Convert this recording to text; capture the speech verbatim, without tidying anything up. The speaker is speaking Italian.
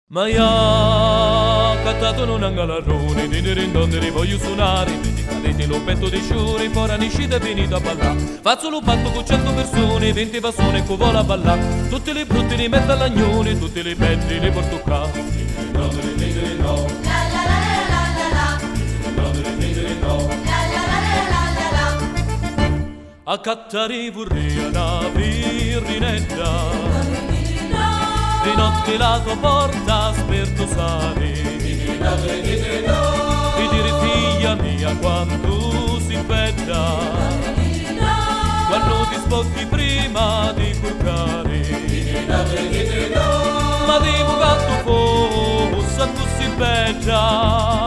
Ma io ho cantato non angalarrone, di rindondere voglio suonare, cadete lo petto dei sciuri, fora niscite e venite a ballare. Faccio lo patto con cento persone, venti persone che vola a ballare, tutte le brutte li metto all'agnone, tutte le belle le porto qua. A cattare vorrei una birrinetta, di notte la tua porta spertosare, e dire figlia mia quando si bella, quando ti sposti prima di curcare, ma di gatto fosse tu si bella.